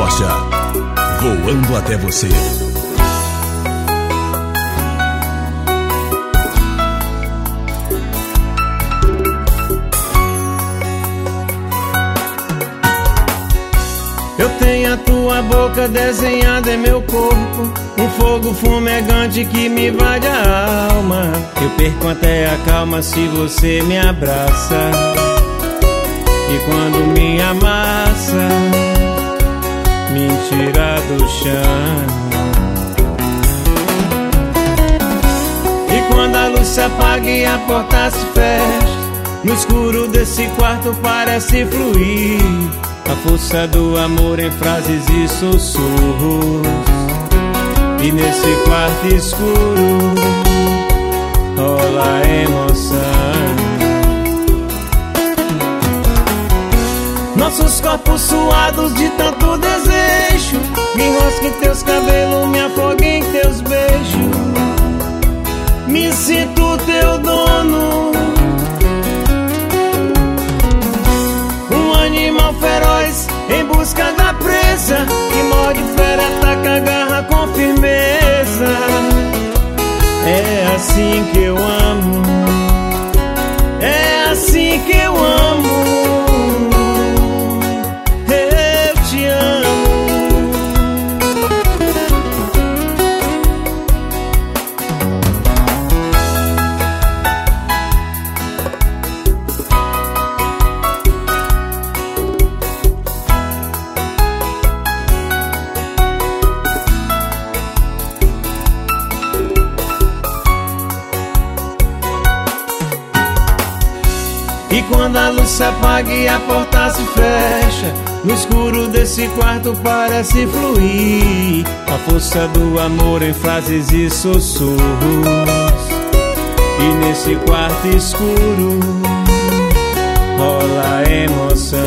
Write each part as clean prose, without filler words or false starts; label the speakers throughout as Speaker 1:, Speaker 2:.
Speaker 1: Rocha, voando até você.
Speaker 2: Eu tenho a tua boca desenhada em meu corpo, um fogo fumegante que me invade a alma. Eu perco até a calma se você me abraça, e quando me amassa, me tira do chão. E quando a luz se apaga e a porta se fecha, no escuro desse quarto parece fluir a força do amor em frases e sussurros. E nesse quarto escuro rola emoção. Nossos corpos suados de tanto desejo, me enrosca em teus cabelos, me afoga em teus beijos. Me sinto teu dono, um animal feroz em busca da presa, que morde, fere, ataca, agarra com firmeza. É assim que eu amo, é assim que eu amo. Eu te amo. E quando a luz se apaga e a porta se fecha, no escuro desse quarto parece fluir a força do amor em frases e sussurros. E nesse quarto escuro rola emoção.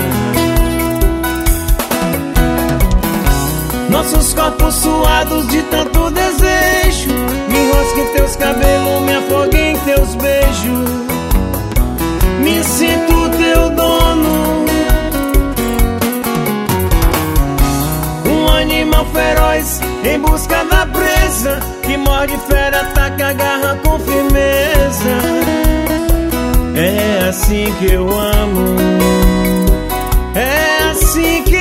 Speaker 2: Nossos corpos suados de tanto desejo, me enrosca em teus cabelos, me afoga em teus beijos. Me sinto teu dono, um animal feroz em busca da presa, que morde, fere, ataca, agarra com firmeza. É assim que eu amo, é assim que